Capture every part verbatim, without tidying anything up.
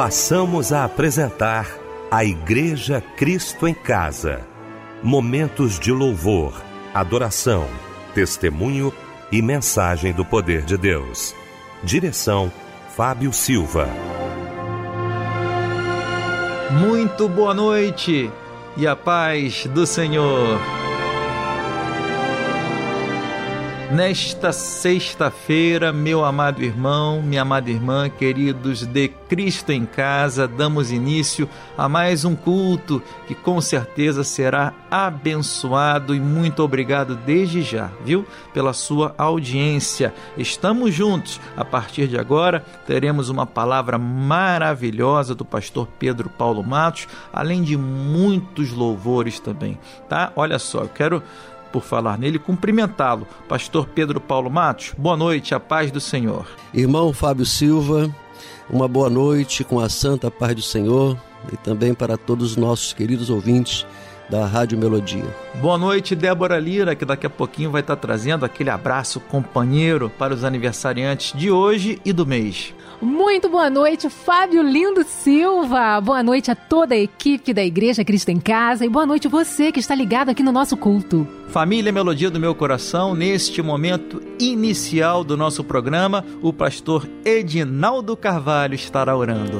passamos a apresentar a Igreja Cristo em Casa. Momentos de louvor, adoração, testemunho e mensagem do poder de Deus. Direção, Fábio Silva. Muito boa noite e a paz do Senhor. Nesta sexta-feira, meu amado irmão, minha amada irmã, queridos de Cristo em Casa, damos início a mais um culto que com certeza será abençoado, e muito obrigado desde já, viu? Pela sua audiência. Estamos juntos. A partir de agora, teremos uma palavra maravilhosa do pastor Pedro Paulo Matos, além de muitos louvores também, tá? Olha só, eu quero, por falar nele, cumprimentá-lo. Pastor Pedro Paulo Matos, boa noite, a paz do Senhor. Irmão Fábio Silva, uma boa noite com a santa paz do Senhor e também para todos os nossos queridos ouvintes da Rádio Melodia. Boa noite, Débora Lira, que daqui a pouquinho vai estar trazendo aquele abraço companheiro para os aniversariantes de hoje e do mês. Muito boa noite, Fábio Lindo Silva. Boa noite a toda a equipe da Igreja Cristo em Casa e boa noite você que está ligado aqui no nosso culto. Família Melodia do meu coração, neste momento inicial do nosso programa, o pastor Edinaldo Carvalho estará orando.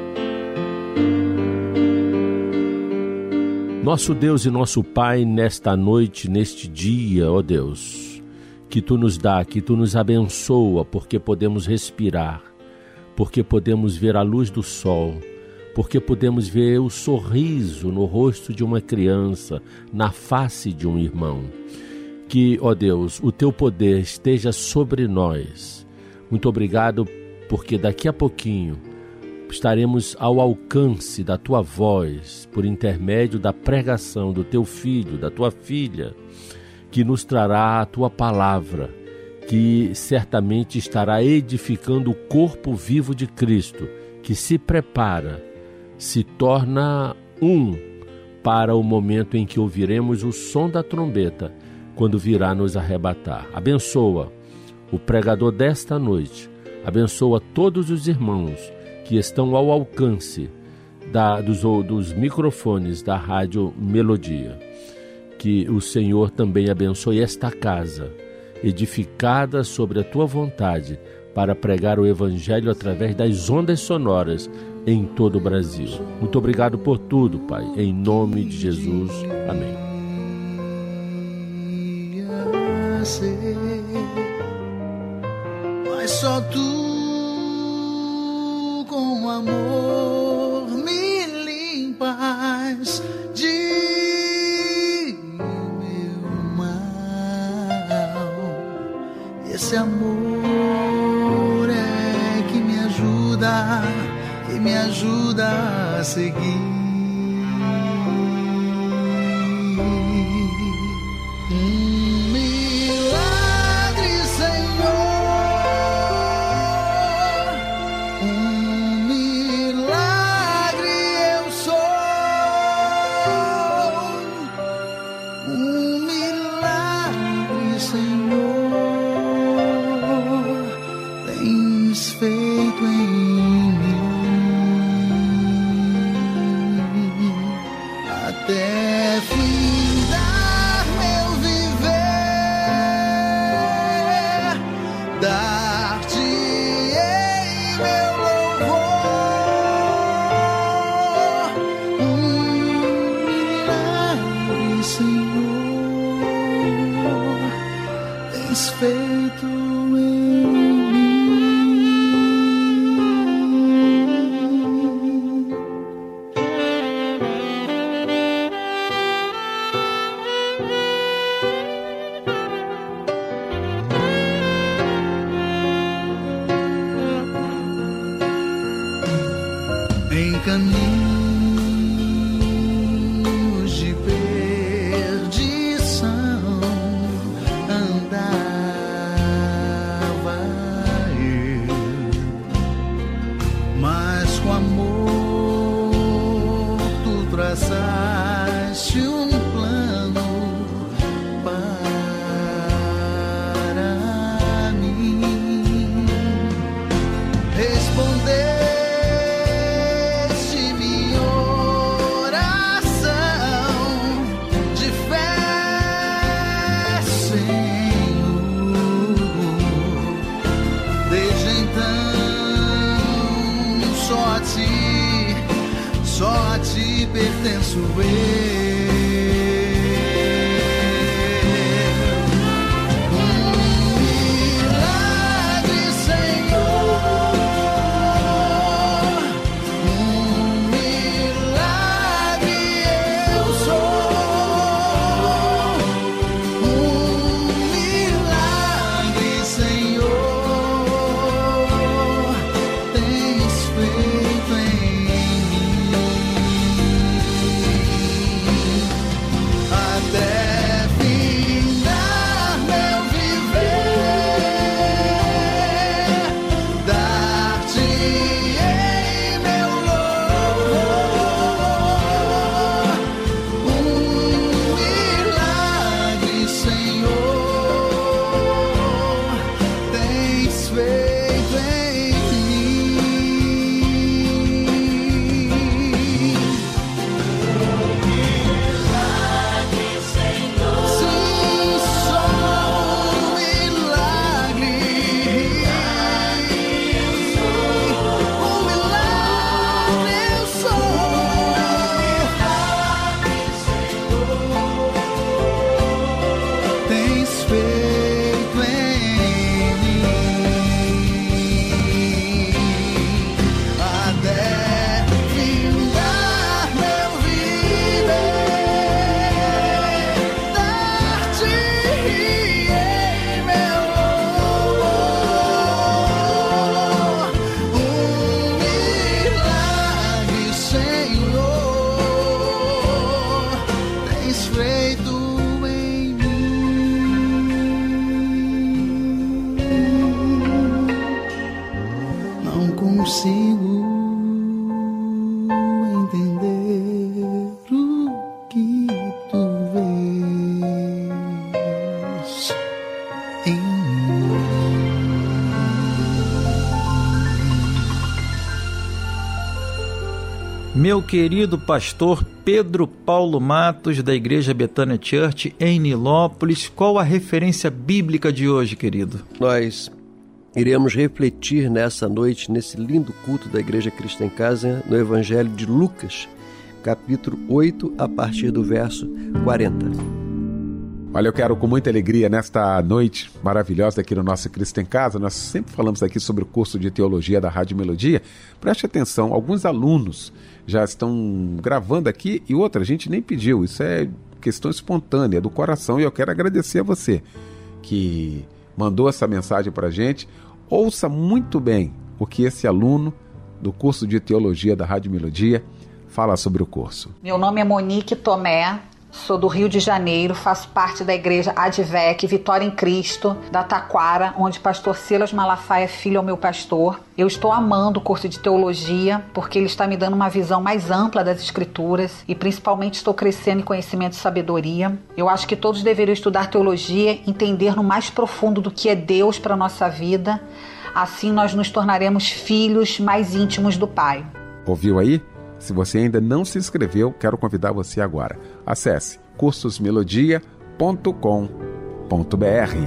Nosso Deus e nosso Pai, nesta noite, neste dia, ó Deus, que Tu nos dá, que Tu nos abençoa, porque podemos respirar, porque podemos ver a luz do sol, porque podemos ver o sorriso no rosto de uma criança, na face de um irmão. Que, ó Deus, o Teu poder esteja sobre nós. Muito obrigado, porque daqui a pouquinho estaremos ao alcance da Tua voz, por intermédio da pregação do Teu Filho, da Tua Filha, que nos trará a Tua palavra, que certamente estará edificando o corpo vivo de Cristo, que se prepara, se torna um para o momento em que ouviremos o som da trombeta, quando virá nos arrebatar. Abençoa o pregador desta noite, abençoa todos os irmãos que estão ao alcance da, dos, dos microfones da Rádio Melodia. Que o Senhor também abençoe esta casa, edificada sobre a Tua vontade, para pregar o Evangelho através das ondas sonoras em todo o Brasil. Muito obrigado por tudo, Pai. Em nome de Jesus. Amém. Mas só Tu com amor me limpas de meu mal. Esse amor é que me ajuda, que me ajuda a seguir. Um milagre, Senhor. Um milagre eu sou. Um milagre, Senhor, tens feito em mim, até findar meu viver, dar-te-ei meu louvor. Um milagre, Senhor, tens feito em mim. Em caminhos de perdição andar, consigo entender o que tu vês em mim. Meu querido pastor Pedro Paulo Matos, da Igreja Betânia Church, em Nilópolis, qual a referência bíblica de hoje, querido? Nós iremos refletir nessa noite, nesse lindo culto da Igreja Cristo em Casa, no Evangelho de Lucas, capítulo oito, a partir do verso quarenta. Olha, eu quero com muita alegria nesta noite maravilhosa aqui no nosso Cristo em Casa. Nós sempre falamos aqui sobre o curso de teologia da Rádio Melodia. Preste atenção, alguns alunos já estão gravando aqui e outra, a gente nem pediu. Isso é questão espontânea, do coração, e eu quero agradecer a você que mandou essa mensagem para a gente. Ouça muito bem o que esse aluno do curso de teologia da Rádio Melodia fala sobre o curso. Meu nome é Monique Tomé, sou do Rio de Janeiro, faço parte da igreja Advec, Vitória em Cristo, da Taquara, onde pastor Silas Malafaia Filho é o meu pastor. Eu estou amando o curso de teologia, porque ele está me dando uma visão mais ampla das escrituras e principalmente estou crescendo em conhecimento e sabedoria. Eu acho que todos deveriam estudar teologia, entender no mais profundo do que é Deus para a nossa vida. Assim nós nos tornaremos filhos mais íntimos do Pai. Ouviu aí? Se você ainda não se inscreveu, quero convidar você agora. Acesse cursos melodia ponto com ponto b r.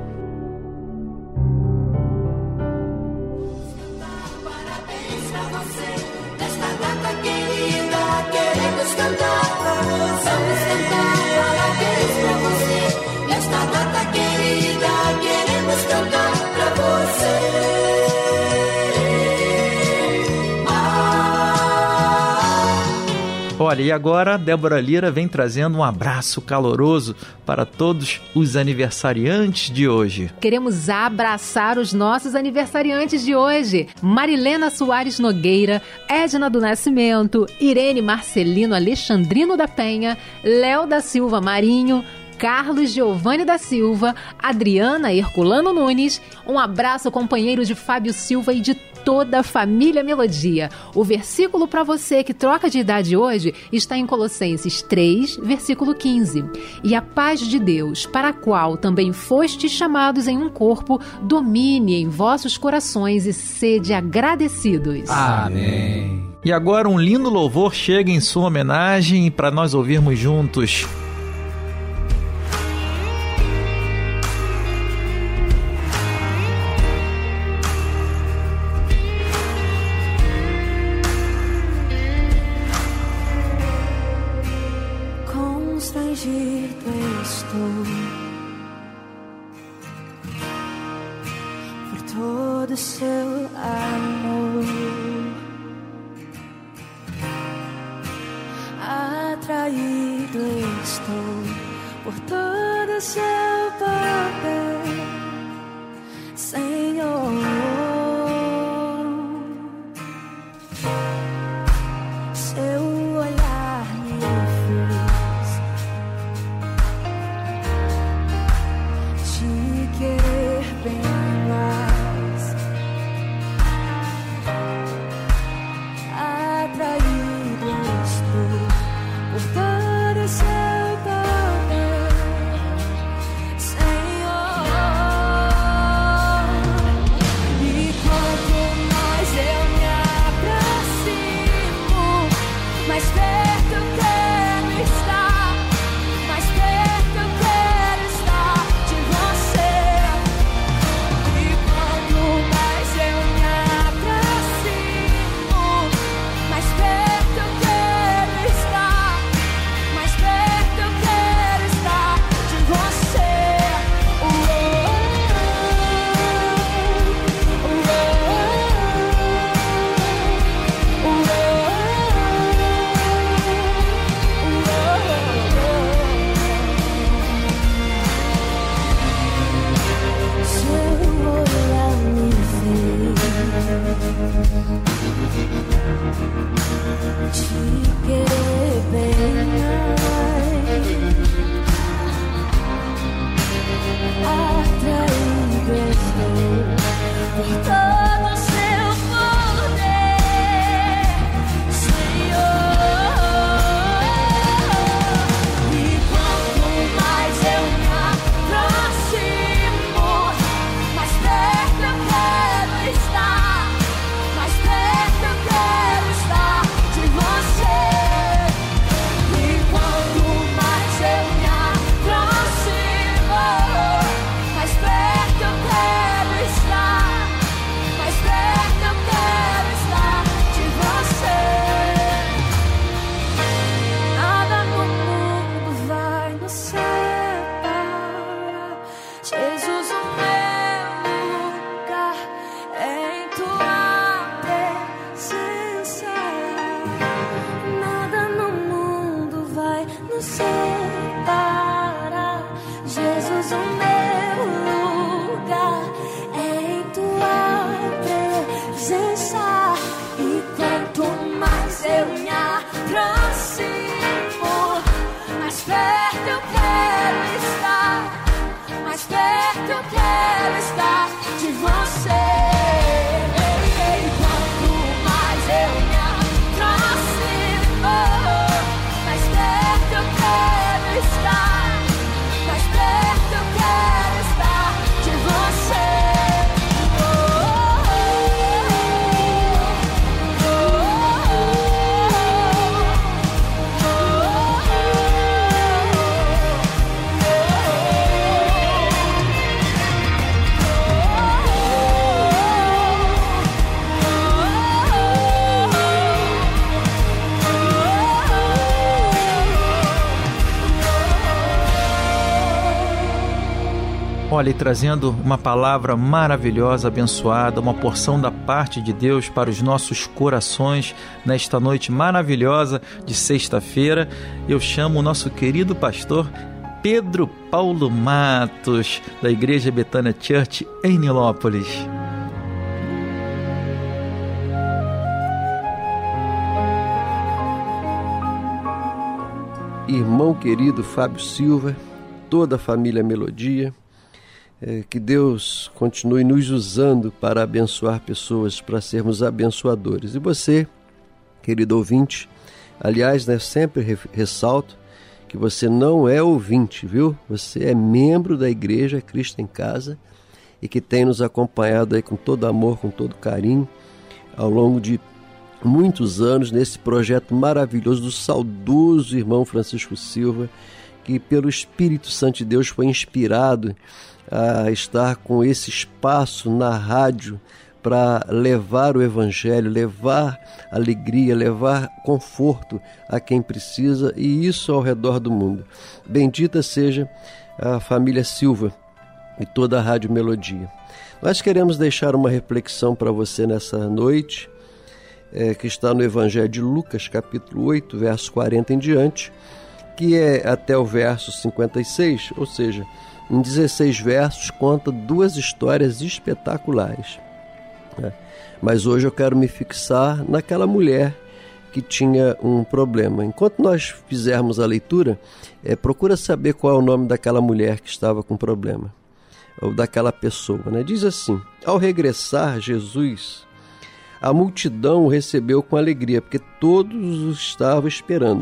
Olha, e agora a Débora Lira vem trazendo um abraço caloroso para todos os aniversariantes de hoje. Queremos abraçar os nossos aniversariantes de hoje. Marilena Soares Nogueira, Edna do Nascimento, Irene Marcelino Alexandrino da Penha, Léo da Silva Marinho, Carlos Giovanni da Silva, Adriana Herculano Nunes. Um abraço, companheiros de Fábio Silva e de toda a família Melodia. O versículo para você que troca de idade hoje está em Colossenses três, versículo quinze. E a paz de Deus, para a qual também fostes chamados em um corpo, domine em vossos corações e sede agradecidos. Amém. E agora um lindo louvor chega em sua homenagem para nós ouvirmos juntos. Por todo seu poder. Jesus, o meu lugar é em tua presença. Nada no mundo vai nos separar. Jesus, o meu lugar é em tua presença. E quanto mais eu me aproximo, mais perto eu quero estar. Mais perto eu quero estar de você. Quanto mais eu me aproximo, mais perto eu quero estar. Mais perto eu quero estar de você. Olha, e trazendo uma palavra maravilhosa, abençoada, uma porção da parte de Deus para os nossos corações nesta noite maravilhosa de sexta-feira, eu chamo o nosso querido pastor Pedro Paulo Matos, da Igreja Betânia Church em Nilópolis. Irmão querido Fábio Silva, toda a família Melodia, É, que Deus continue nos usando para abençoar pessoas, para sermos abençoadores. E você, querido ouvinte, aliás, né, sempre re- ressalto que você não é ouvinte, viu? Você é membro da Igreja Cristo em Casa e que tem nos acompanhado aí com todo amor, com todo carinho, ao longo de muitos anos, nesse projeto maravilhoso do saudoso irmão Francisco Silva, que pelo Espírito Santo de Deus foi inspirado a estar com esse espaço na rádio para levar o Evangelho, levar alegria, levar conforto a quem precisa, e isso ao redor do mundo. Bendita seja a família Silva e toda a Rádio Melodia. Nós queremos deixar uma reflexão para você nessa noite, é, que está no Evangelho de Lucas, capítulo oito, verso quarenta em diante, que é até o verso cinquenta e seis, ou seja, em dezesseis versos, conta duas histórias espetaculares. É. Mas hoje eu quero me fixar naquela mulher que tinha um problema. Enquanto nós fizermos a leitura, é, procura saber qual é o nome daquela mulher que estava com problema, ou daquela pessoa, né? Diz assim: ao regressar Jesus, a multidão o recebeu com alegria, porque todos o estavam esperando.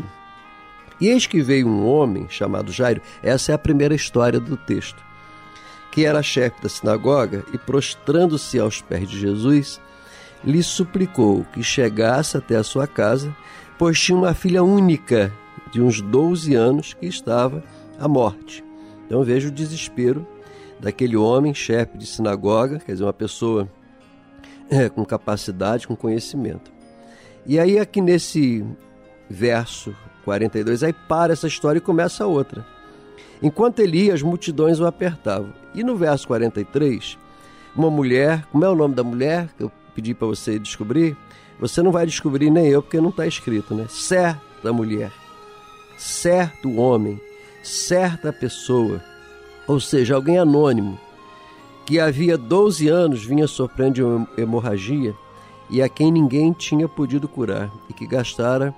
E eis que veio um homem chamado Jairo, essa é a primeira história do texto, que era chefe da sinagoga, e prostrando-se aos pés de Jesus, lhe suplicou que chegasse até a sua casa, pois tinha uma filha única de uns doze anos que estava à morte. Então veja o desespero daquele homem, chefe de sinagoga, quer dizer, uma pessoa é, com capacidade, com conhecimento. E aí aqui nesse verso quarenta e dois, aí para essa história e começa a outra. Enquanto ele ia, as multidões o apertavam. E no verso quarenta e três, uma mulher, como é o nome da mulher que eu pedi para você descobrir? Você não vai descobrir, nem eu, porque não está escrito, né? Certa mulher, certo homem, certa pessoa, ou seja, alguém anônimo, que havia doze anos vinha sofrendo de hemorragia e a quem ninguém tinha podido curar, e que gastara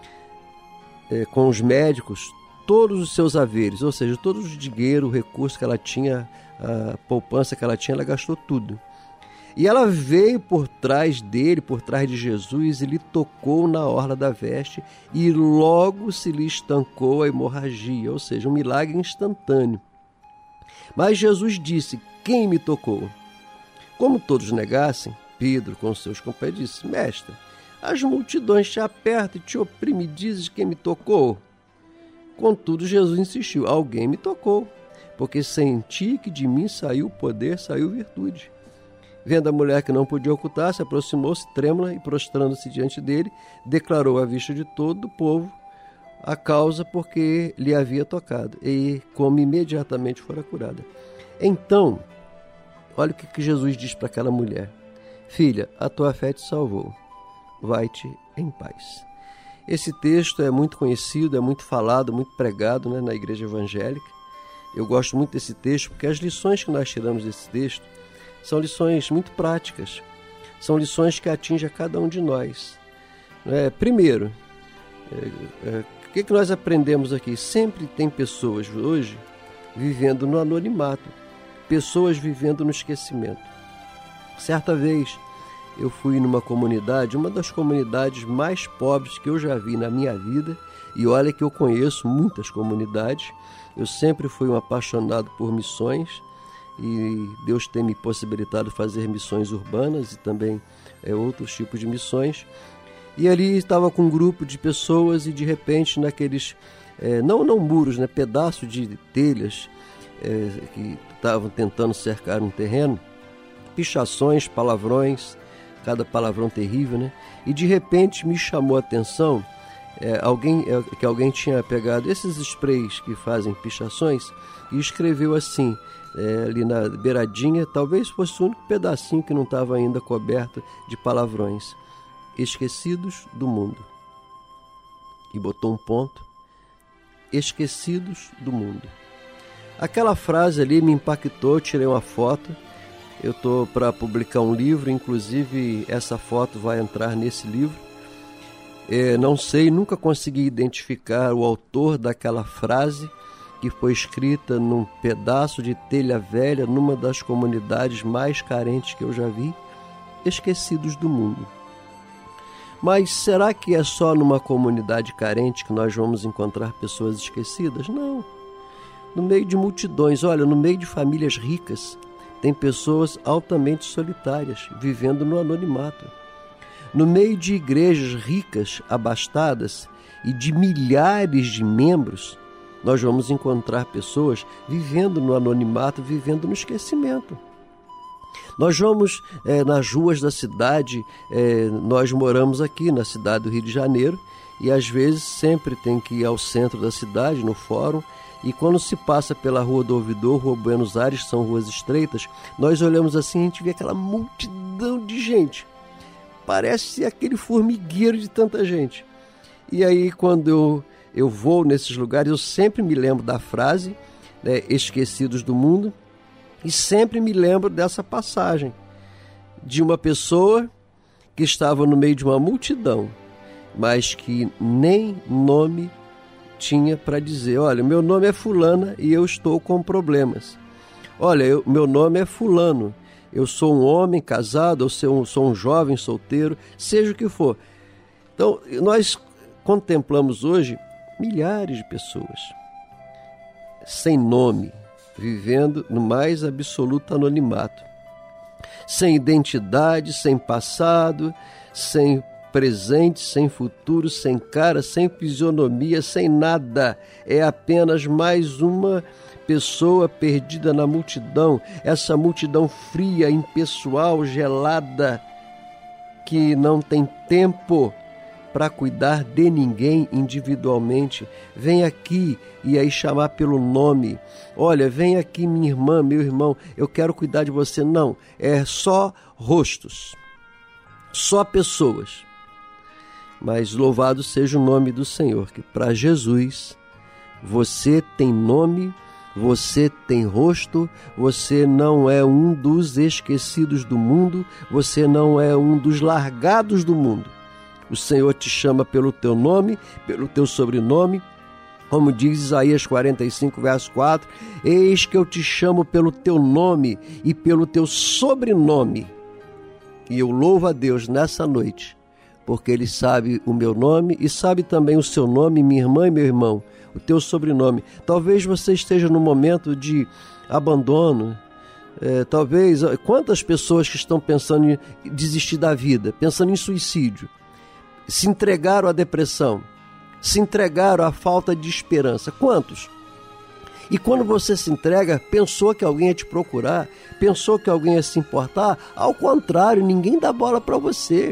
É, com os médicos todos os seus haveres, ou seja, todo o dinheiro, o recurso que ela tinha, a poupança que ela tinha, ela gastou tudo. E ela veio por trás dele, por trás de Jesus, e lhe tocou na orla da veste, e logo se lhe estancou a hemorragia, ou seja, um milagre instantâneo. Mas Jesus disse: quem me tocou? Como todos negassem, Pedro, com seus companheiros, disse: mestre, as multidões te apertam e te oprimem, dizes quem me tocou? Contudo, Jesus insistiu: alguém me tocou, porque senti que de mim saiu poder, saiu virtude. Vendo a mulher que não podia ocultar, se aproximou-se trêmula e, prostrando-se diante dele, declarou à vista de todo o povo a causa porque lhe havia tocado, e como imediatamente fora curada. Então, olha o que, que Jesus diz para aquela mulher: filha, a tua fé te salvou, vai-te em paz. Esse texto é muito conhecido, é muito falado, muito pregado, né, na igreja evangélica. Eu gosto muito desse texto porque as lições que nós tiramos desse texto são lições muito práticas, são lições que atingem a cada um de nós. É, primeiro, é, é, o que, que nós aprendemos aqui? Sempre tem pessoas hoje vivendo no anonimato, pessoas vivendo no esquecimento. Certa vez eu fui numa comunidade, uma das comunidades mais pobres que eu já vi na minha vida, e olha que eu conheço muitas comunidades, eu sempre fui um apaixonado por missões, e Deus tem me possibilitado fazer missões urbanas e também é, outros tipos de missões. E ali estava com um grupo de pessoas e de repente naqueles, é, não, não muros, né, pedaços de telhas é, que estavam tentando cercar um terreno, pichações, palavrões, cada palavrão terrível, né? E de repente me chamou a atenção é, alguém, é, que alguém tinha pegado esses sprays que fazem pichações e escreveu assim, é, ali na beiradinha, talvez fosse o único pedacinho que não estava ainda coberto de palavrões: esquecidos do mundo. E botou um ponto: esquecidos do mundo. Aquela frase ali me impactou, tirei uma foto. Eu estou para publicar um livro, inclusive essa foto vai entrar nesse livro. É, não sei, nunca consegui identificar o autor daquela frase que foi escrita num pedaço de telha velha, numa das comunidades mais carentes que eu já vi. Esquecidos do mundo. Mas será que é só numa comunidade carente que nós vamos encontrar pessoas esquecidas? Não. No meio de multidões, olha, no meio de famílias ricas, tem pessoas altamente solitárias, vivendo no anonimato. No meio de igrejas ricas, abastadas e de milhares de membros, nós vamos encontrar pessoas vivendo no anonimato, vivendo no esquecimento. Nós vamos é, nas ruas da cidade, é, nós moramos aqui na cidade do Rio de Janeiro e às vezes sempre tem que ir ao centro da cidade, no fórum, e quando se passa pela Rua do Ouvidor, Rua Buenos Aires, são ruas estreitas, nós olhamos assim e a gente vê aquela multidão de gente. Parece aquele formigueiro de tanta gente. E aí quando eu, eu vou nesses lugares, eu sempre me lembro da frase, né, esquecidos do mundo, e sempre me lembro dessa passagem de uma pessoa que estava no meio de uma multidão, mas que nem nome tinha para dizer: olha, meu nome é fulana e eu estou com problemas. Olha, eu, meu nome é fulano, eu sou um homem casado, ou sou um, sou um jovem solteiro, seja o que for. Então, nós contemplamos hoje milhares de pessoas sem nome, vivendo no mais absoluto anonimato, sem identidade, sem passado, sem presente, sem futuro, sem cara, sem fisionomia, sem nada. É apenas mais uma pessoa perdida na multidão, essa multidão fria, impessoal, gelada, que não tem tempo para cuidar de ninguém individualmente. Vem aqui e aí chamar pelo nome. Olha, vem aqui minha irmã, meu irmão, eu quero cuidar de você. Não, é só rostos, só pessoas. Mas louvado seja o nome do Senhor, que para Jesus você tem nome, você tem rosto, você não é um dos esquecidos do mundo, você não é um dos largados do mundo. O Senhor te chama pelo teu nome, pelo teu sobrenome, como diz Isaías quarenta e cinco, verso quatro, eis que eu te chamo pelo teu nome e pelo teu sobrenome. E eu louvo a Deus nessa noite, porque Ele sabe o meu nome e sabe também o seu nome, minha irmã e meu irmão, o teu sobrenome. Talvez você esteja num momento de abandono, é, talvez, quantas pessoas que estão pensando em desistir da vida, pensando em suicídio, se entregaram à depressão, se entregaram à falta de esperança. Quantos? E quando você se entrega, pensou que alguém ia te procurar, pensou que alguém ia se importar? Ao contrário, ninguém dá bola para você.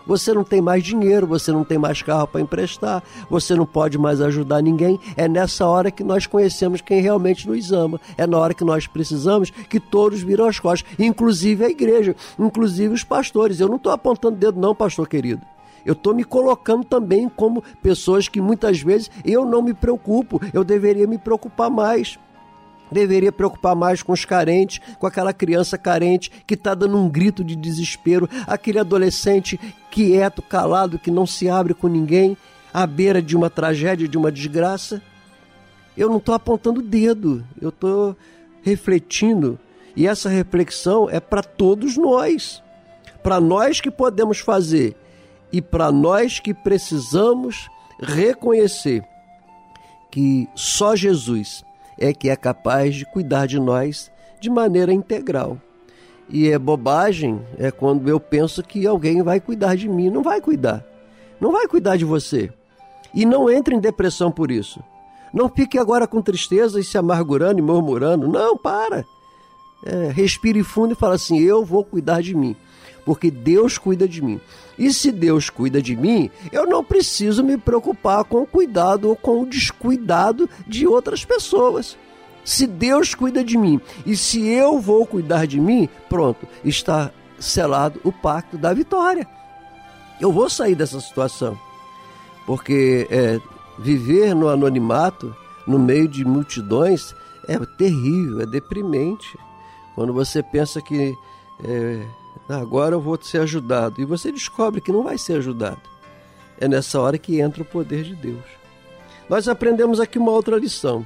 Você não tem mais dinheiro, você não tem mais carro para emprestar, você não pode mais ajudar ninguém. É nessa hora que nós conhecemos quem realmente nos ama. É na hora que nós precisamos que todos viram as costas, inclusive a igreja, inclusive os pastores. Eu não estou apontando dedo não, pastor querido. Eu estou me colocando também como pessoas que muitas vezes eu não me preocupo. Eu deveria me preocupar mais. Deveria preocupar mais com os carentes, com aquela criança carente que está dando um grito de desespero, aquele adolescente quieto, calado, que não se abre com ninguém, à beira de uma tragédia, de uma desgraça. Eu não estou apontando o dedo, eu estou refletindo, e essa reflexão é para todos nós, para nós que podemos fazer e para nós que precisamos reconhecer que só Jesus é que é capaz de cuidar de nós de maneira integral. E é bobagem, é quando eu penso que alguém vai cuidar de mim. Não vai cuidar. Não vai cuidar de você. E não entre em depressão por isso. Não fique agora com tristeza e se amargurando e murmurando. Não, para. É, respire fundo e fala assim, eu vou cuidar de mim. Porque Deus cuida de mim. E se Deus cuida de mim, eu não preciso me preocupar com o cuidado ou com o descuidado de outras pessoas. Se Deus cuida de mim e se eu vou cuidar de mim, pronto, está selado o pacto da vitória. Eu vou sair dessa situação. Porque é, viver no anonimato, no meio de multidões, é terrível, é deprimente. Quando você pensa que... É, agora eu vou ser ajudado. E você descobre que não vai ser ajudado. É nessa hora que entra o poder de Deus. Nós aprendemos aqui uma outra lição.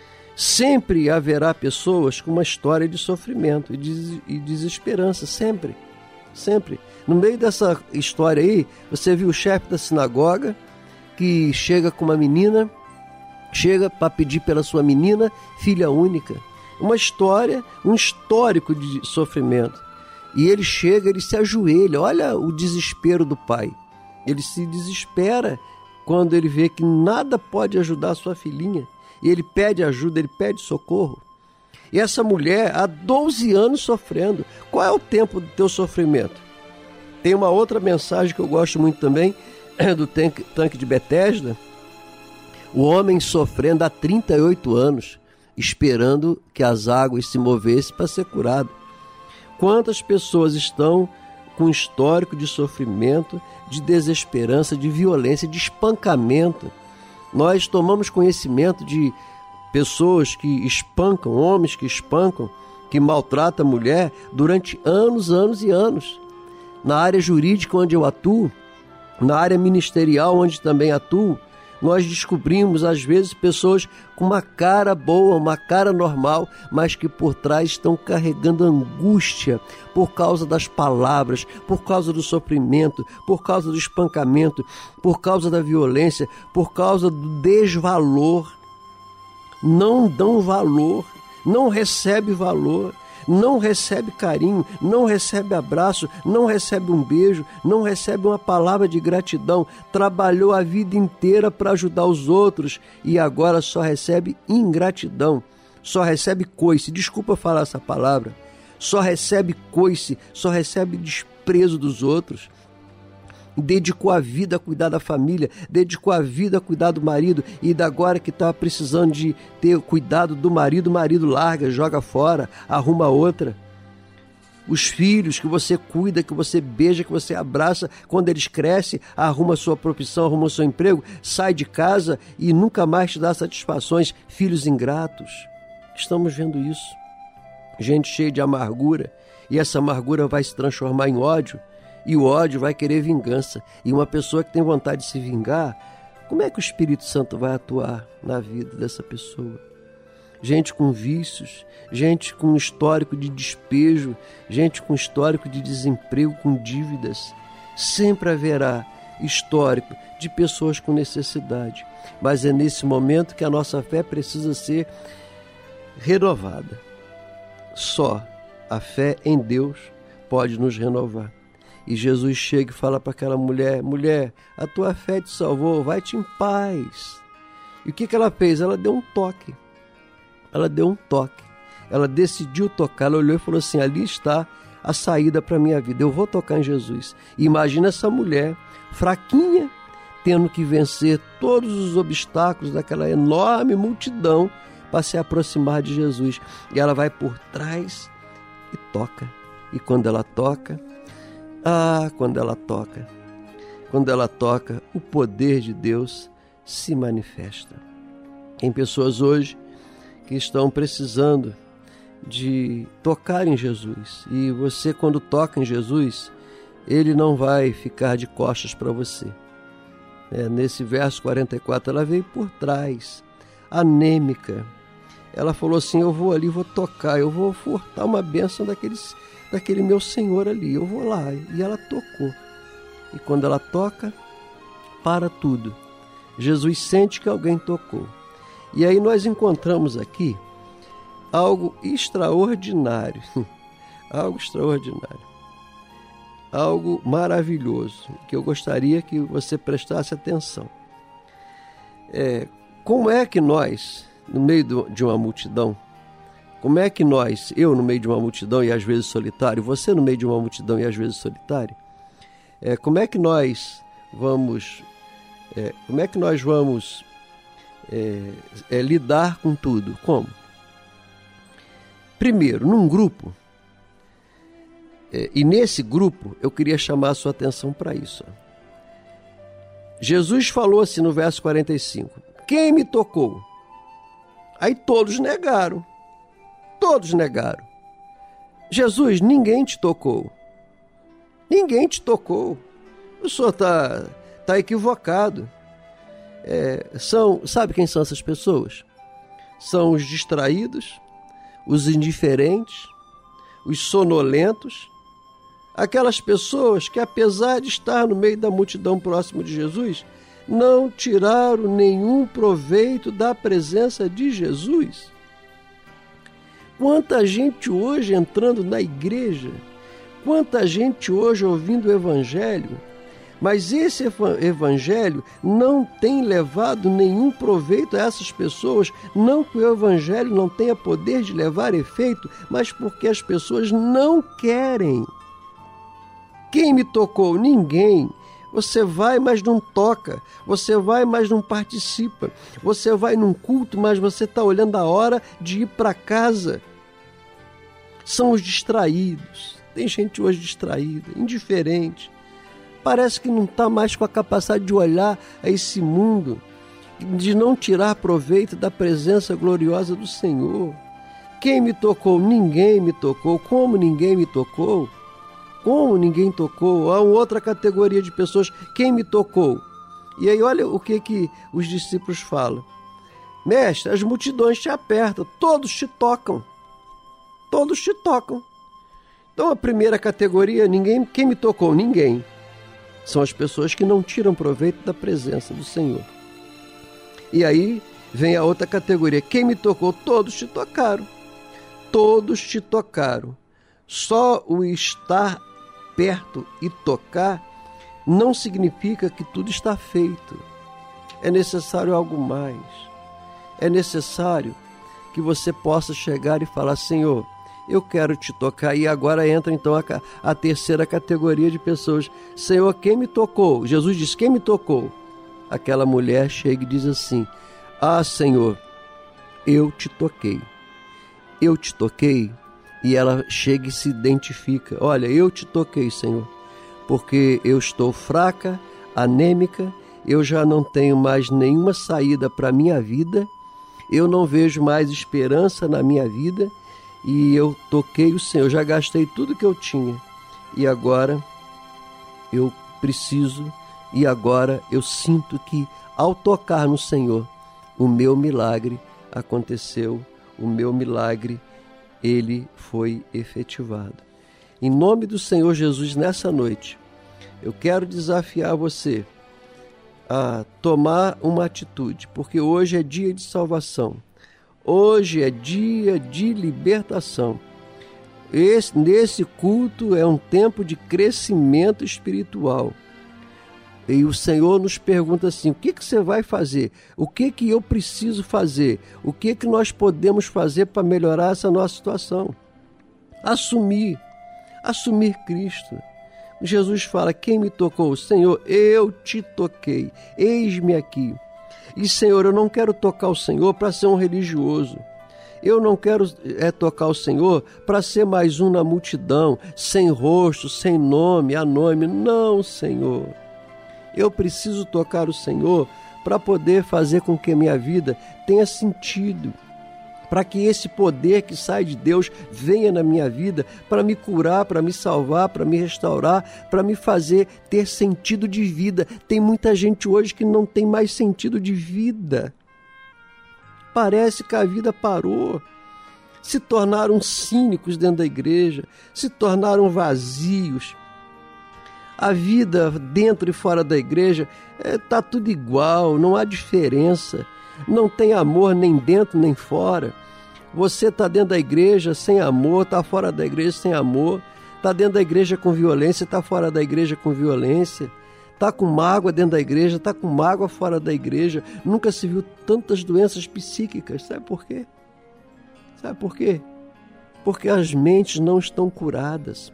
Sempre haverá pessoas com uma história de sofrimento e de, e desesperança. Sempre. Sempre. No meio dessa história aí, você viu o chefe da sinagoga que chega com uma menina, chega para pedir pela sua menina, filha única. Uma história, um histórico de sofrimento. E ele chega, ele se ajoelha, olha o desespero do pai. Ele se desespera quando ele vê que nada pode ajudar a sua filhinha. E ele pede ajuda, ele pede socorro. E essa mulher há doze anos sofrendo. Qual é o tempo do teu sofrimento? Tem uma outra mensagem que eu gosto muito também, do tanque, tanque de Betesda. O homem sofrendo há trinta e oito anos, esperando que as águas se movessem para ser curado. Quantas pessoas estão com histórico de sofrimento, de desesperança, de violência, de espancamento. Nós tomamos conhecimento de pessoas que espancam, homens que espancam, que maltratam a mulher durante anos, anos e anos. Na área jurídica onde eu atuo, na área ministerial onde também atuo, nós descobrimos, às vezes, pessoas com uma cara boa, uma cara normal, mas que por trás estão carregando angústia por causa das palavras, por causa do sofrimento, por causa do espancamento, por causa da violência, por causa do desvalor. Não dão valor, não recebe valor, não recebe carinho, não recebe abraço, não recebe um beijo, não recebe uma palavra de gratidão. Trabalhou a vida inteira para ajudar os outros e agora só recebe ingratidão, só recebe coice. Desculpa falar essa palavra. Só recebe coice, só recebe desprezo dos outros. Dedicou a vida a cuidar da família, dedicou a vida a cuidar do marido e agora que está precisando de ter cuidado do marido, o marido larga, joga fora, arruma outra. Os filhos que você cuida, que você beija, que você abraça, quando eles crescem, arruma sua profissão, arruma seu emprego, sai de casa e nunca mais te dá satisfações. Filhos ingratos. Estamos vendo isso. Gente cheia de amargura e essa amargura vai se transformar em ódio. E o ódio vai querer vingança. E uma pessoa que tem vontade de se vingar, como é que o Espírito Santo vai atuar na vida dessa pessoa? Gente com vícios, gente com histórico de despejo, gente com histórico de desemprego, com dívidas. Sempre haverá histórico de pessoas com necessidade. Mas é nesse momento que a nossa fé precisa ser renovada. Só a fé em Deus pode nos renovar. E Jesus chega e fala para aquela mulher, mulher, a tua fé te salvou, vai-te em paz. E o que, que ela fez? Ela deu um toque. Ela deu um toque. Ela decidiu tocar, ela olhou e falou assim, ali está a saída para a minha vida. Eu vou tocar em Jesus. E imagina essa mulher fraquinha, tendo que vencer todos os obstáculos daquela enorme multidão para se aproximar de Jesus. E ela vai por trás e toca. E quando ela toca, ah, quando ela toca, quando ela toca, o poder de Deus se manifesta. Tem pessoas hoje que estão precisando de tocar em Jesus. E você, quando toca em Jesus, Ele não vai ficar de costas para você. É, nesse verso quarenta e quatro, ela veio por trás, anêmica. Ela falou assim, eu vou ali, vou tocar, eu vou furtar uma bênção daqueles, daquele meu Senhor ali, eu vou lá. E ela tocou. E quando ela toca, para tudo. Jesus sente que alguém tocou. E aí nós encontramos aqui algo extraordinário, algo extraordinário, algo maravilhoso, que eu gostaria que você prestasse atenção. É, como é que nós, no meio do, de uma multidão, como é que nós, eu no meio de uma multidão e às vezes solitário, você no meio de uma multidão e às vezes solitário, é, como é que nós vamos, é, como é que nós vamos é, é, lidar com tudo? Como? Primeiro, num grupo, é, e nesse grupo eu queria chamar a sua atenção para isso. Jesus falou assim no verso quarenta e cinco, quem me tocou? Aí todos negaram, todos negaram. Jesus, ninguém te tocou, ninguém te tocou, o senhor está tá equivocado. É, são, sabe quem são essas pessoas? São os distraídos, os indiferentes, os sonolentos, aquelas pessoas que, apesar de estar no meio da multidão próximo de Jesus, não tiraram nenhum proveito da presença de Jesus. Quanta gente hoje entrando na igreja, quanta gente hoje ouvindo o Evangelho, mas esse Evangelho não tem levado nenhum proveito a essas pessoas, não que o Evangelho não tenha poder de levar efeito, mas porque as pessoas não querem. Quem me tocou? Ninguém. Você vai, mas não toca. Você vai, mas não participa. Você vai num culto, mas você está olhando a hora de ir para casa. São os distraídos. Tem gente hoje distraída, indiferente. Parece que não está mais com a capacidade de olhar a esse mundo, de não tirar proveito da presença gloriosa do Senhor. Quem me tocou? Ninguém me tocou. Como ninguém me tocou? Como ninguém tocou? Há uma outra categoria de pessoas. Quem me tocou? E aí olha o que, que os discípulos falam. Mestre, as multidões te apertam, todos te tocam. Todos te tocam. Então a primeira categoria, ninguém, quem me tocou? Ninguém. São as pessoas que não tiram proveito da presença do Senhor. E aí vem a outra categoria. Quem me tocou? Todos te tocaram. Todos te tocaram. Só o estar perto e tocar não significa que tudo está feito. É necessário algo mais. É necessário que você possa chegar e falar, Senhor, eu quero te tocar. E agora entra então a, a terceira categoria de pessoas. Senhor, quem me tocou? Jesus diz, quem me tocou? Aquela mulher chega e diz assim, ah, Senhor, eu te toquei. Eu te toquei. E ela chega e se identifica. Olha, eu te toquei, Senhor, porque eu estou fraca, anêmica, eu já não tenho mais nenhuma saída para a minha vida, eu não vejo mais esperança na minha vida, e eu toquei o Senhor, já gastei tudo que eu tinha, e agora eu preciso, e agora eu sinto que ao tocar no Senhor, o meu milagre aconteceu, o meu milagre, ele foi efetivado. Em nome do Senhor Jesus, nessa noite, eu quero desafiar você a tomar uma atitude, porque hoje é dia de salvação. Hoje é dia de libertação. Esse, nesse culto é um tempo de crescimento espiritual. E o Senhor nos pergunta assim, o que, que você vai fazer? O que, que eu preciso fazer? O que, que nós podemos fazer para melhorar essa nossa situação? Assumir. assumir Cristo. Jesus fala: quem me tocou? Senhor, eu te toquei, eis-me aqui. E Senhor, eu não quero tocar o Senhor para ser um religioso. Eu não quero é, tocar o Senhor para ser mais um na multidão, sem rosto, sem nome, anônimo. Não, Senhor. Eu preciso tocar o Senhor para poder fazer com que a minha vida tenha sentido, para que esse poder que sai de Deus venha na minha vida para me curar, para me salvar, para me restaurar, para me fazer ter sentido de vida. Tem muita gente hoje que não tem mais sentido de vida. Parece que a vida parou. Se tornaram cínicos dentro da igreja, se tornaram vazios. A vida dentro e fora da igreja está é, tudo igual, não há diferença. Não tem amor nem dentro nem fora. Você está dentro da igreja sem amor, está fora da igreja sem amor. Está dentro da igreja com violência, está fora da igreja com violência. Está com mágoa dentro da igreja, está com mágoa fora da igreja. Nunca se viu tantas doenças psíquicas. Sabe por quê? Sabe por quê? Porque as mentes não estão curadas.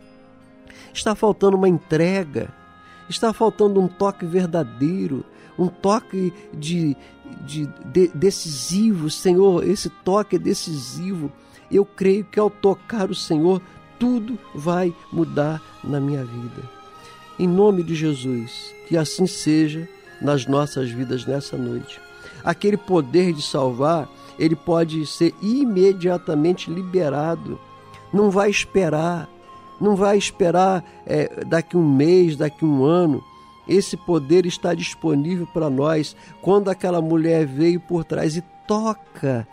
Está faltando uma entrega. Está faltando um toque verdadeiro. Um toque de, de, de decisivo. Senhor, esse toque é decisivo. Eu creio que ao tocar o Senhor, tudo vai mudar na minha vida. Em nome de Jesus, que assim seja nas nossas vidas nessa noite. Aquele poder de salvar, ele pode ser imediatamente liberado. Não vai esperar, não vai esperar é, daqui um mês, daqui um ano. Esse poder está disponível para nós quando aquela mulher veio por trás e toca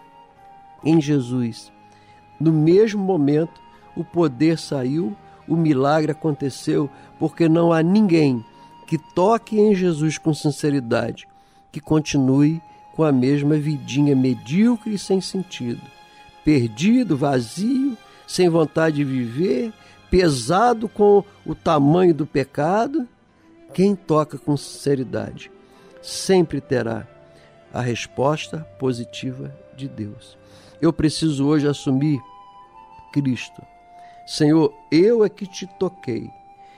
em Jesus. No mesmo momento, o poder saiu, o milagre aconteceu, porque não há ninguém que toque em Jesus com sinceridade, que continue com a mesma vidinha medíocre e sem sentido, perdido, vazio, sem vontade de viver, pesado com o tamanho do pecado. Quem toca com sinceridade sempre terá a resposta positiva de Deus. Eu preciso hoje assumir Cristo. Senhor, eu é que te toquei.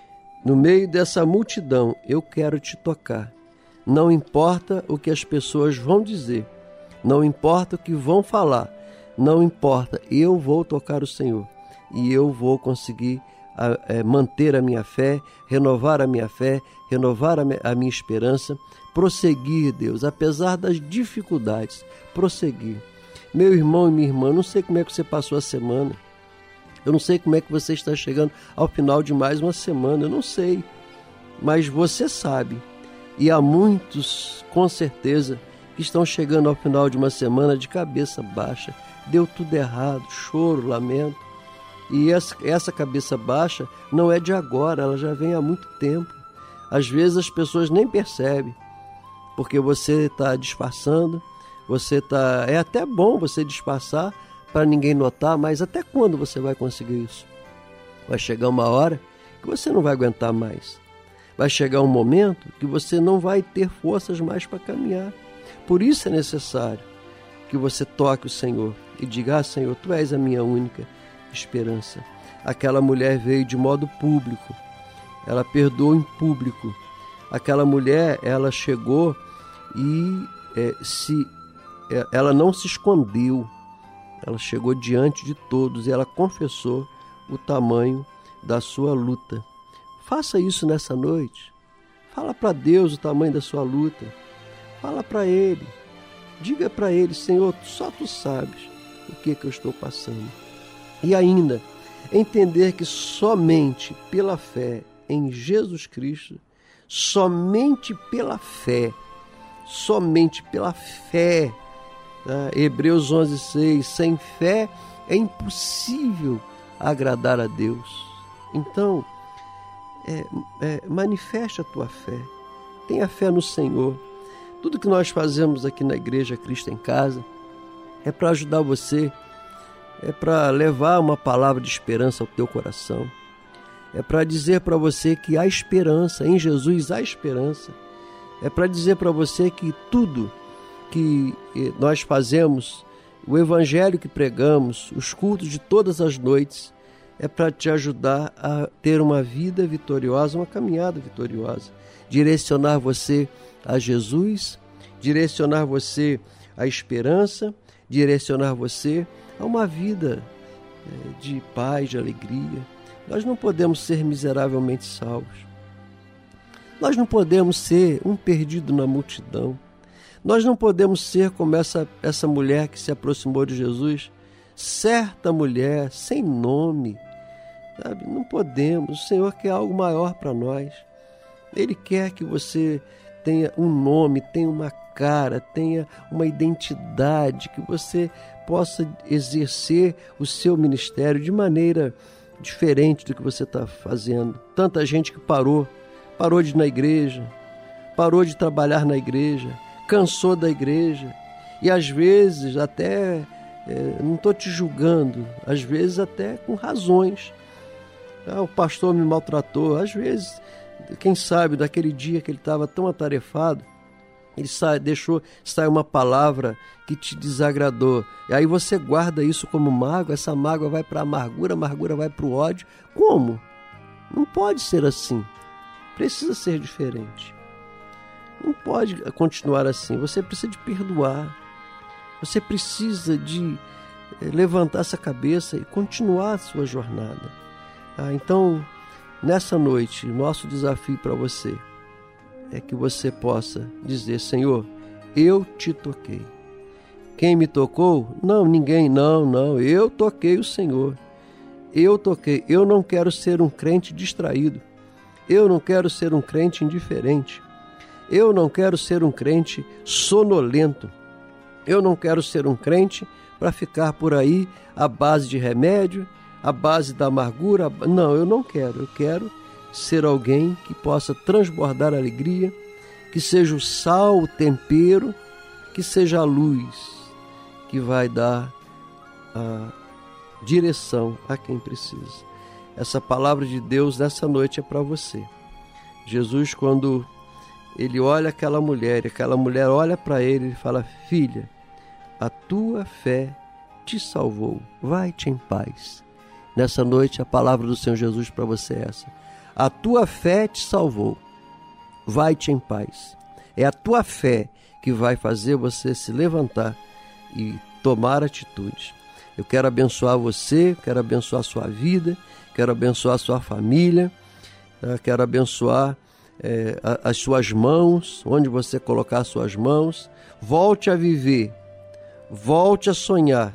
No meio dessa multidão, eu quero te tocar. Não importa o que as pessoas vão dizer, não importa o que vão falar, não importa, eu vou tocar o Senhor e eu vou conseguir a, é, manter a minha fé, renovar a minha fé, renovar a, me, a minha esperança, prosseguir, Deus, apesar das dificuldades, prosseguir. Meu irmão e minha irmã, não sei como é que você passou a semana, eu não sei como é que você está chegando ao final de mais uma semana, eu não sei, mas você sabe. E há muitos, com certeza, que estão chegando ao final de uma semana de cabeça baixa. Deu tudo errado, choro, lamento. E essa, essa cabeça baixa não é de agora, ela já vem há muito tempo. Às vezes as pessoas nem percebem, porque você está disfarçando, você está... É até bom você disfarçar para ninguém notar, mas até quando você vai conseguir isso? Vai chegar uma hora que você não vai aguentar mais. Vai chegar um momento que você não vai ter forças mais para caminhar. Por isso é necessário que você toque o Senhor e diga: ah, Senhor, Tu és a minha única esperança. Aquela mulher veio de modo público, ela perdoou em público. Aquela mulher, ela chegou e é, se, é, ela não se escondeu, ela chegou diante de todos e ela confessou o tamanho da sua luta. Faça isso nessa noite. Fala para Deus o tamanho da sua luta. Fala para Ele. Diga para Ele: Senhor, só Tu sabes o que, que eu estou passando. E ainda, entender que somente pela fé em Jesus Cristo, somente pela fé, somente pela fé, tá? Hebreus onze, seis, sem fé é impossível agradar a Deus. Então, É, é, manifeste a tua fé, tenha fé no Senhor. Tudo que nós fazemos aqui na Igreja Cristo em Casa é para ajudar você, é para levar uma palavra de esperança ao teu coração, é para dizer para você que há esperança, em Jesus há esperança, é para dizer para você que tudo que nós fazemos, o Evangelho que pregamos, os cultos de todas as noites, é para te ajudar a ter uma vida vitoriosa, uma caminhada vitoriosa. Direcionar você a Jesus, direcionar você à esperança, direcionar você a uma vida é, de paz, de alegria. Nós não podemos ser miseravelmente salvos. Nós não podemos ser um perdido na multidão. Nós não podemos ser como essa, essa mulher que se aproximou de Jesus, certa mulher, sem nome. Sabe? Não podemos. O Senhor quer algo maior para nós. Ele quer que você tenha um nome, tenha uma cara, tenha uma identidade, que você possa exercer o seu ministério de maneira diferente do que você está fazendo. Tanta gente que parou, parou de ir na igreja, parou de trabalhar na igreja, cansou da igreja, e às vezes até, é, não estou te julgando, às vezes até com razões. Ah, o pastor me maltratou, às vezes, quem sabe, daquele dia que ele estava tão atarefado, ele sai, deixou sair uma palavra que te desagradou, e aí você guarda isso como mágoa, essa mágoa vai para a amargura, a amargura vai para o ódio. Como? Não pode ser assim, precisa ser diferente. Não pode continuar assim, você precisa de perdoar, você precisa de levantar essa cabeça e continuar a sua jornada. Ah, então, nessa noite, nosso desafio para você é que você possa dizer: Senhor, eu te toquei. Quem me tocou? Não, ninguém, não, não, eu toquei o Senhor. Eu toquei, eu não quero ser um crente distraído, eu não quero ser um crente indiferente, eu não quero ser um crente sonolento, eu não quero ser um crente para ficar por aí à base de remédio, à base da amargura. Não, eu não quero, eu quero ser alguém que possa transbordar alegria, que seja o sal, o tempero, que seja a luz que vai dar a direção a quem precisa. Essa palavra de Deus nessa noite é para você. Jesus, quando ele olha aquela mulher, e aquela mulher olha para ele e fala: filha, a tua fé te salvou, vai-te em paz. Nessa noite a palavra do Senhor Jesus para você é essa: a tua fé te salvou, vai-te em paz. É a tua fé que vai fazer você se levantar e tomar atitudes. Eu quero abençoar você, quero abençoar a sua vida, quero abençoar a sua família, quero abençoar é, as suas mãos, onde você colocar as suas mãos. Volte a viver, volte a sonhar,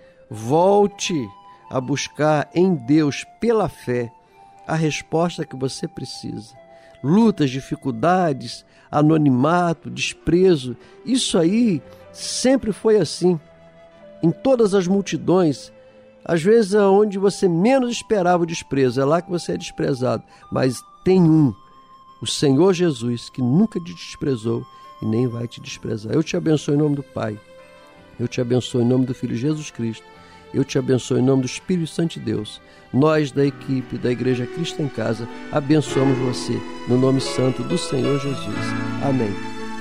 volte a buscar em Deus, pela fé, a resposta que você precisa. Lutas, dificuldades, anonimato, desprezo, isso aí sempre foi assim. Em todas as multidões, às vezes é onde você menos esperava o desprezo, é lá que você é desprezado. Mas tem um, o Senhor Jesus, que nunca te desprezou e nem vai te desprezar. Eu te abençoo em nome do Pai, eu te abençoo em nome do Filho Jesus Cristo, eu te abençoo em nome do Espírito Santo de Deus. Nós da equipe da Igreja Cristo em Casa abençoamos você no nome santo do Senhor Jesus. Amém.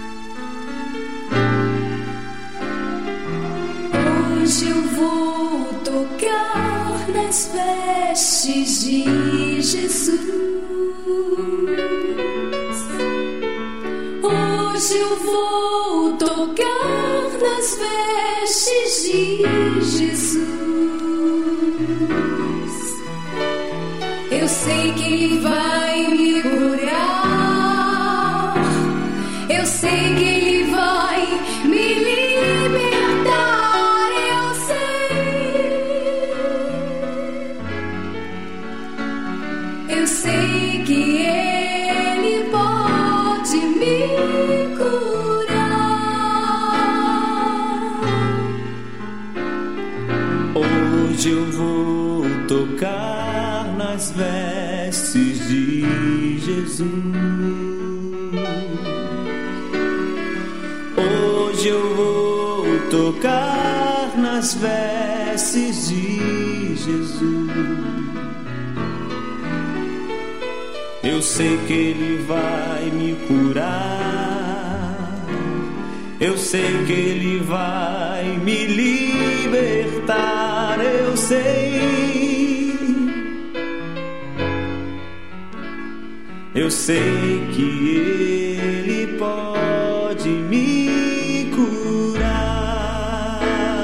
Hoje eu vou tocar nas vestes de Jesus. Hoje eu vou tocar nas vestes de Jesus. Eu sei que Ele vai me curar, eu sei que Ele vai me libertar, eu sei, eu sei que Ele pode me curar. Hoje eu vou tocar nas vestes de Jesus. Hoje eu vou tocar nas vestes de Jesus. Eu sei que Ele vai me curar, eu sei que Ele vai me libertar, eu sei, eu sei que Ele pode me curar.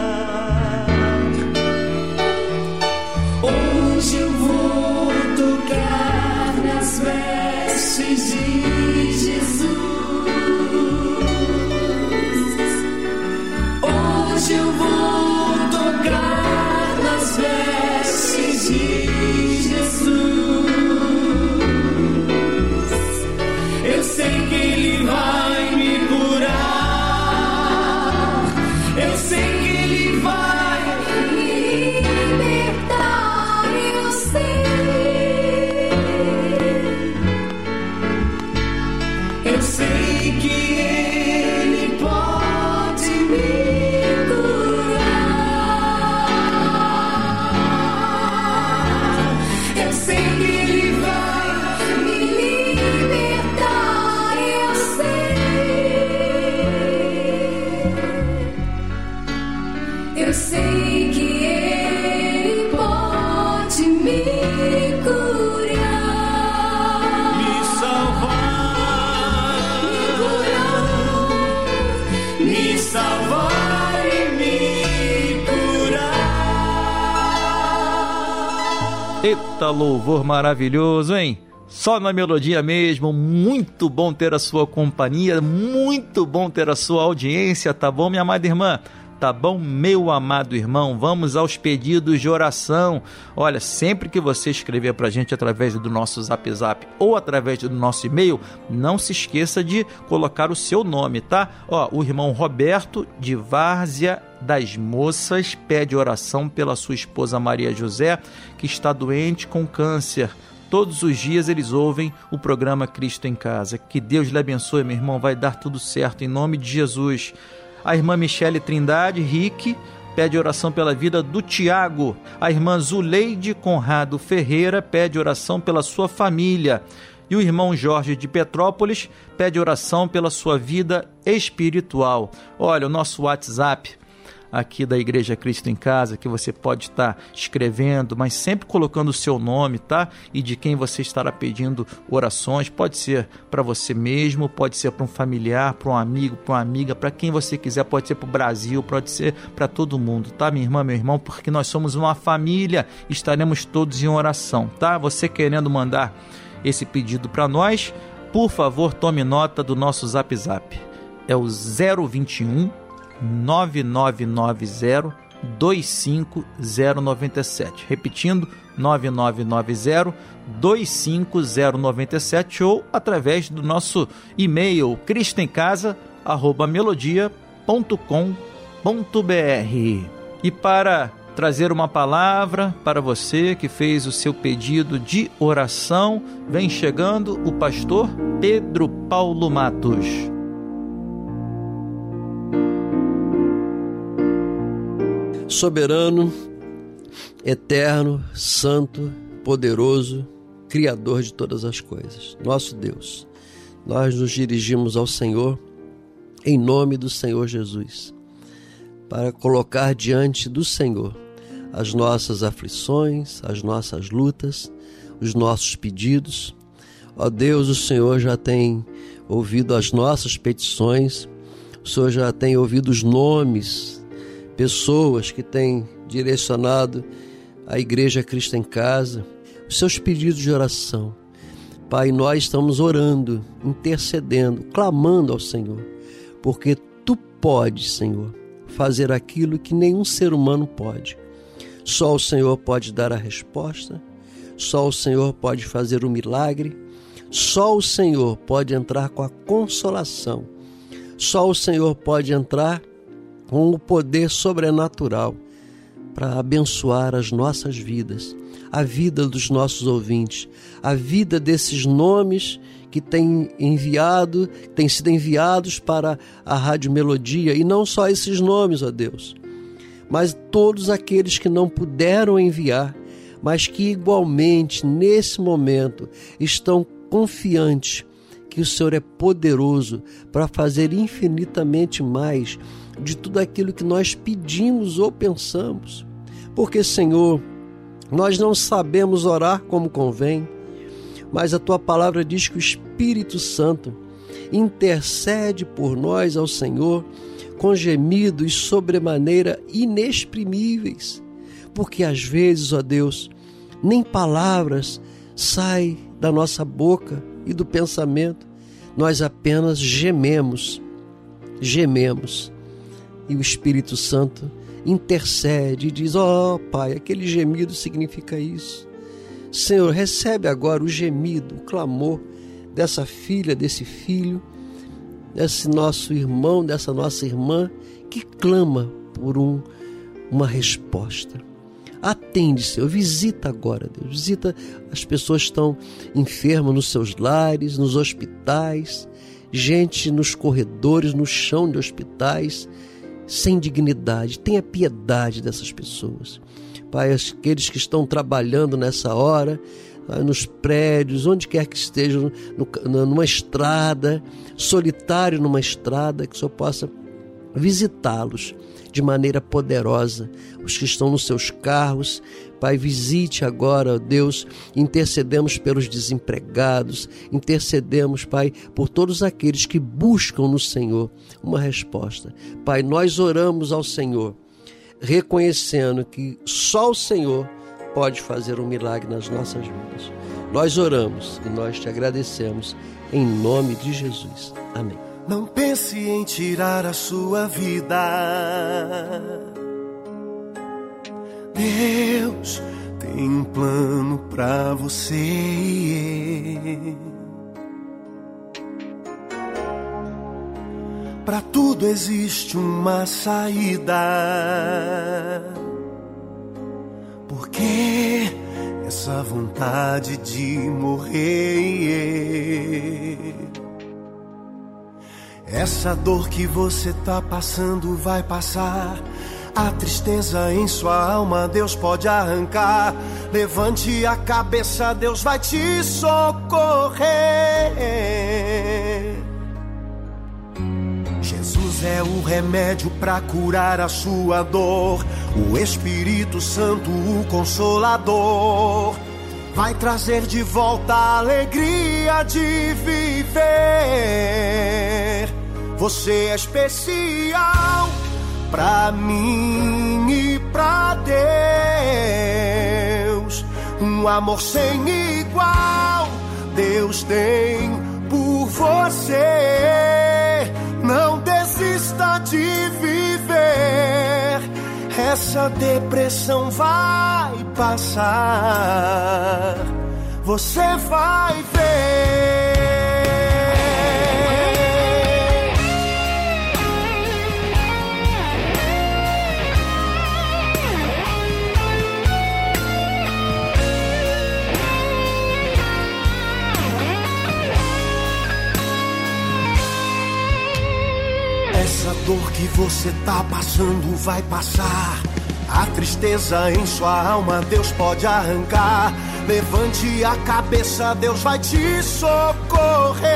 Hoje eu vou tocar nas vestes de Jesus. Hoje eu vou tocar nas vestes de Jesus. Eu sei que Ele vai me curar. Eu sei que Ele vai me libertar. Eu sei. Eu sei que Ele pode me curar. Eu sei que Ele vai me libertar. Eu sei. Eu sei que Ele pode me curar. Me salvar, Me curar. me salvar e me curar. Eita, louvor maravilhoso, hein? Só na melodia mesmo. Muito bom ter a sua companhia, muito bom ter a sua audiência, tá bom, minha amada irmã? Tá bom, meu amado irmão? Vamos aos pedidos de oração. Olha, sempre que você escrever pra gente através do nosso Zap Zap ou através do nosso e-mail, não se esqueça de colocar o seu nome, tá? Ó, o irmão Roberto de Várzea das Moças pede oração pela sua esposa Maria José, que está doente com câncer. Todos os dias eles ouvem o programa Cristo em Casa. Que Deus lhe abençoe, meu irmão. Vai dar tudo certo em nome de Jesus. A irmã Michele Trindade Rick pede oração pela vida do Tiago. A irmã Zuleide Conrado Ferreira pede oração pela sua família. E o irmão Jorge de Petrópolis pede oração pela sua vida espiritual. Olha, o nosso WhatsApp aqui da Igreja Cristo em Casa, que você pode estar escrevendo, mas sempre colocando o seu nome, tá? E de quem você estará pedindo orações. Pode ser para você mesmo, pode ser para um familiar, para um amigo, para uma amiga, para quem você quiser, pode ser para o Brasil, pode ser para todo mundo, tá, minha irmã, meu irmão? Porque nós somos uma família, estaremos todos em oração, tá? Você querendo mandar esse pedido para nós, por favor, tome nota do nosso Zap Zap. É o zero vinte e um, nove nove nove zero, dois cinco zero nove sete. Repetindo, nove nove nove zero, dois cinco zero nove sete, ou através do nosso e-mail cristoemcasa arroba melodia ponto com ponto br. E para trazer uma palavra para você que fez o seu pedido de oração, vem chegando o pastor Pedro Paulo Matos. Soberano, eterno, santo, poderoso, Criador de todas as coisas, nosso Deus, nós nos dirigimos ao Senhor em nome do Senhor Jesus, para colocar diante do Senhor as nossas aflições, as nossas lutas, os nossos pedidos. Ó Deus, o Senhor já tem ouvido as nossas petições, o Senhor já tem ouvido os nomes, pessoas que têm direcionado a Igreja Cristo em Casa, os seus pedidos de oração. Pai, nós estamos orando, intercedendo, clamando ao Senhor, porque Tu podes, Senhor, fazer aquilo que nenhum ser humano pode. Só o Senhor pode dar a resposta, só o Senhor pode fazer o milagre, só o Senhor pode entrar com a consolação, só o Senhor pode entrar com o poder sobrenatural para abençoar as nossas vidas, a vida dos nossos ouvintes, a vida desses nomes que têm enviado, têm sido enviados para a Rádio Melodia, e não só esses nomes, ó Deus, mas todos aqueles que não puderam enviar, mas que igualmente nesse momento estão confiantes que o Senhor é poderoso para fazer infinitamente mais de tudo aquilo que nós pedimos ou pensamos. Porque, Senhor, nós não sabemos orar como convém, mas a tua palavra diz que o Espírito Santo intercede por nós ao Senhor com gemidos sobremaneira inexprimíveis, porque às vezes, ó Deus, nem palavras saem da nossa boca e do pensamento, nós apenas gememos, gememos, e o Espírito Santo intercede e diz: ó oh, Pai, aquele gemido significa isso. Senhor, recebe agora o gemido, o clamor dessa filha, desse filho, desse nosso irmão, dessa nossa irmã que clama por um, uma resposta. Atende, Senhor, visita agora, Deus, visita as pessoas que estão enfermas nos seus lares, nos hospitais, gente nos corredores, no chão de hospitais, sem dignidade. Tenha piedade dessas pessoas. Pai, aqueles que estão trabalhando nessa hora, nos prédios, onde quer que estejam, numa estrada, solitário numa estrada, que o Senhor possa visitá-los de maneira poderosa. Os que estão nos seus carros, Pai, visite agora, Deus, intercedemos pelos desempregados, intercedemos, Pai, por todos aqueles que buscam no Senhor uma resposta. Pai, nós oramos ao Senhor, reconhecendo que só o Senhor pode fazer um milagre nas nossas vidas. Nós oramos e nós te agradecemos em nome de Jesus. Amém. Não pense em tirar a sua vida. Deus tem um plano pra você. Pra tudo existe uma saída. Porque essa vontade de morrer, essa dor que você tá passando vai passar. A tristeza em sua alma Deus pode arrancar. Levante a cabeça, Deus vai te socorrer. Jesus é o remédio para curar a sua dor. O Espírito Santo, o Consolador, vai trazer de volta a alegria de viver. Você é especial pra mim e pra Deus. Um amor sem igual Deus tem por você. Não desista de viver. Essa depressão vai passar. Você vai ver. Essa dor que você tá passando vai passar. A tristeza em sua alma Deus pode arrancar. Levante a cabeça, Deus vai te socorrer.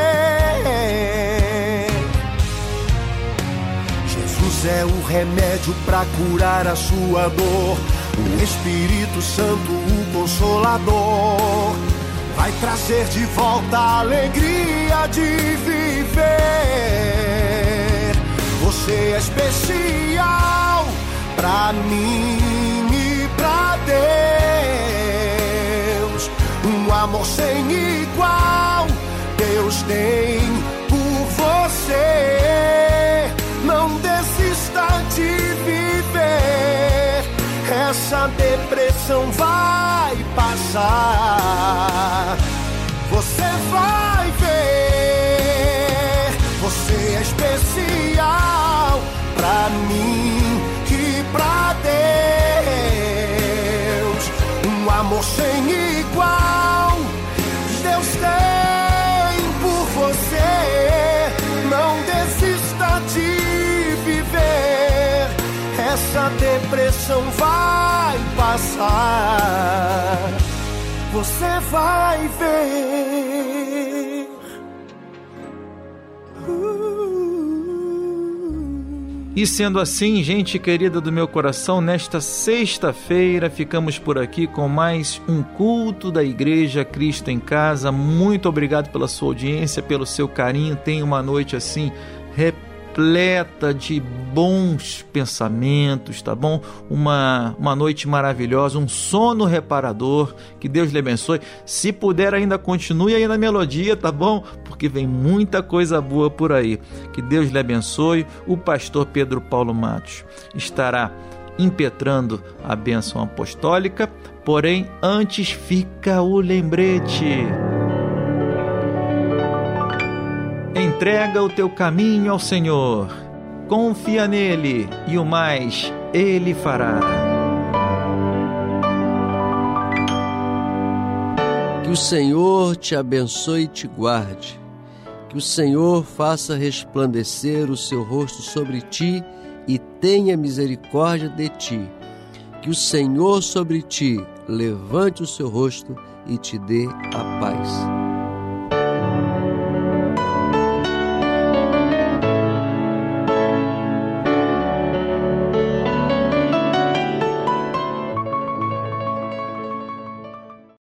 Jesus é o remédio para curar a sua dor. O Espírito Santo, o Consolador, vai trazer de volta a alegria de viver. Você é especial pra mim e pra Deus. Um amor sem igual Deus tem por você. Não desista de viver. Essa depressão vai passar. Você vai ver. Você é especial pra mim e pra Deus. Um amor sem igual Deus tem por você. Não desista de viver. Essa depressão vai passar. Você vai ver. Uh. E sendo assim, gente querida do meu coração, nesta sexta-feira ficamos por aqui com mais um culto da Igreja Cristo em Casa. Muito obrigado pela sua audiência, pelo seu carinho. Tenha uma noite assim repleta de bons pensamentos, tá bom? Uma, uma noite maravilhosa, um sono reparador. Que Deus lhe abençoe. Se puder, ainda continue aí na melodia, tá bom? Porque vem muita coisa boa por aí. Que Deus lhe abençoe. O pastor Pedro Paulo Matos estará impetrando a bênção apostólica, porém antes fica o lembrete. Entrega o teu caminho ao Senhor, confia nele e o mais ele fará. Que o Senhor te abençoe e te guarde. Que o Senhor faça resplandecer o seu rosto sobre ti e tenha misericórdia de ti. Que o Senhor sobre ti levante o seu rosto e te dê a paz.